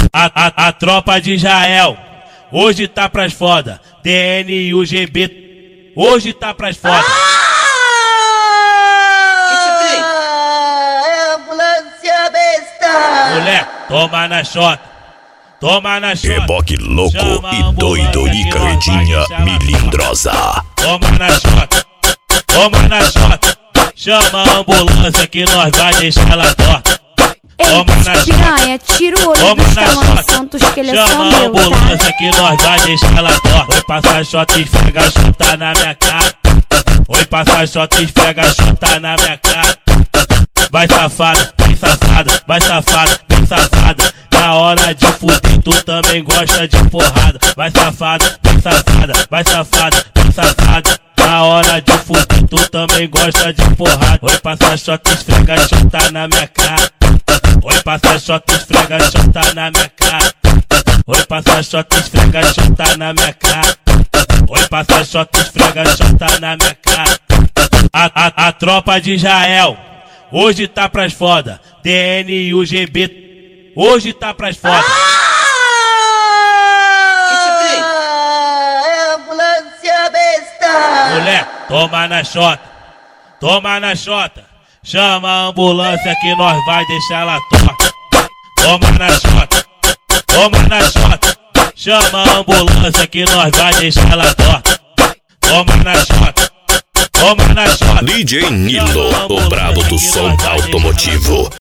A tropa de Israel hoje tá pras foda. DN e UGB hoje tá pras foda. É ambulância besta. Moleque, toma na chota. Toma na chota. Reboque louco e doido e carretinha milindrosa. Toma na chota. Toma na chota. Chama a ambulância que nós vai deixar ela torta. Toma na piranha, tira o olho do Tamanho Santos que ele é só chama a meu, ambulância que nós vai deixar ela torta. Oi, passa chota e esfrega a chota na minha cara. Oi, passa chota e esfrega a chota na minha cara. Vai safada, vem safada, vai safada, vem safada. Na hora de fuder tu também gosta de porrada. Vai safada, vem safada, vai safada, vem safada. Na hora de fuder tu também gosta de porrada. Oi, passa chota e esfrega a chota na minha cara. Oi, passa chota e esfrega a chota na minha cara. Oi, passa chota e esfrega a chota na minha cara. Oi, passa chota e esfrega a chota na minha cara. A tropa de Israel hoje tá pras foda. DN e UGB hoje tá pras foda. É ambulância besta. Moleque, toma na chota. Toma na chota. Chama a ambulância que nós vai deixar ela torta. Toma na chota. Toma na chota. Chama a ambulância que nós vai deixar ela torta. Toma na chota. Toma na chota. DJ Nilo, o brabo do som automotivo.